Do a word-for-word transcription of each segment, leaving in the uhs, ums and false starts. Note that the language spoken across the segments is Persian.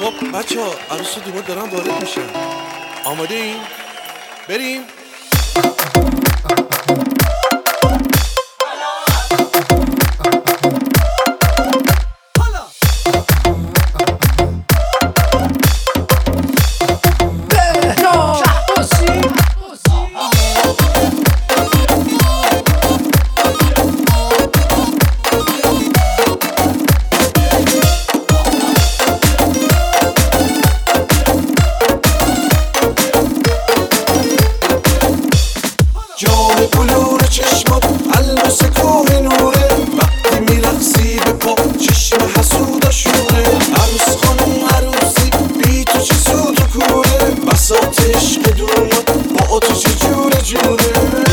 خب بچه ها عروس و دوماد دارن وارد میشن. آماده این؟ بریم. جام بلور چشمات الماس کوه نوره، وقتی میرقصی به پا چشم حسودا شوره. عروس خانم عروسی بی تو چه سود و کوره، بساط عشق دومات با آتش جوره جوره.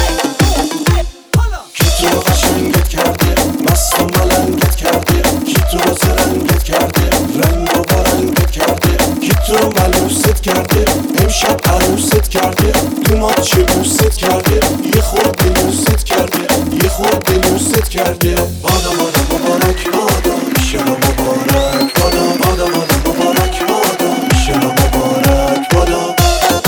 کی تو رو قشنگت کرده، مست و ملنگت کرده، کی تو رو زرنگت کرده، رنگ و بارنگت کرده، کی تو رو ملوست کرده، امشب عروست کرده، دومات چه بوست کرده، یه خورده نوست کرده، یه خورده نوست کرده. بادا بادا مبارک بادا، ایشالا مبارک بادا. بادا بادا مبارک بادا، ایشالا مبارک بادا.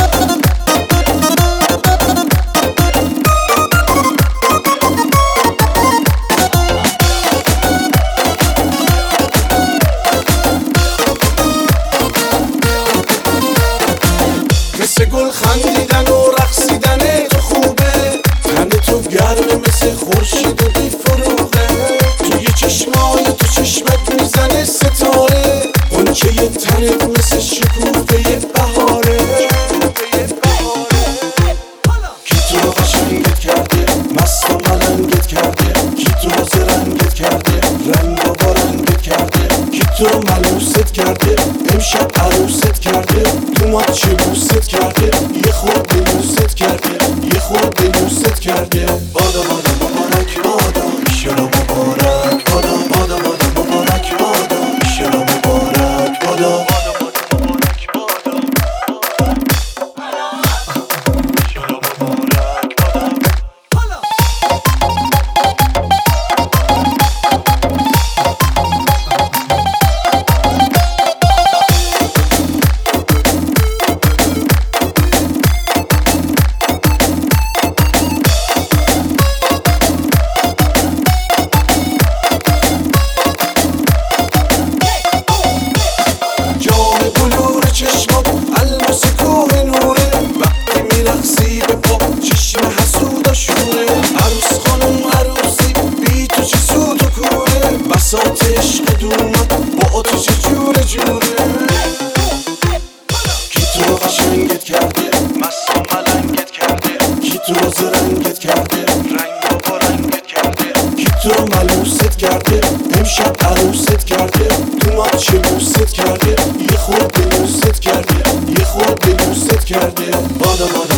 مثل گل خندیدن و رقصیدن تو خوبه، تن تو گرمه مثل خورشید و بی فروغه. توی چشمای تو چشمت میزنه ستاره، غنچه تنت مثل شکوفه بهاره. کی تو رو قشنگت کرده، مست و ملنگت کرده، کی تو رو زرنگت کرده، رنگ و بارنگت کرده، کی تو رو ملوست کرده، امشب عروست کرده، دومات چه بوست کرده، یه خورده نوست کرده، یه خورده نوست کرده. بادا بادا مبارک بادا، ایشالا مبارک بادا. بادا بادا مبارک بادا، ایشالا مبارک بادا. چشمات الماس کوه نوره، وقتی میرقصی به پا چشم حسودا شوره. عروس خانم عروسی بی تو چه سود و کوره، بساط عشق دومات با آتش جوره جوره. کی تو رو قشنگت کرده، مست و ملنگت کرده، کی تو رو زرنگت کرده، رنگ و بارنگت کرده، کی تو رو ملوست کرده، امشب عروست کرده، دومات چه بوست کرده، یه خورده نوست کرده، یه خورده نوست کرده. بادا بادا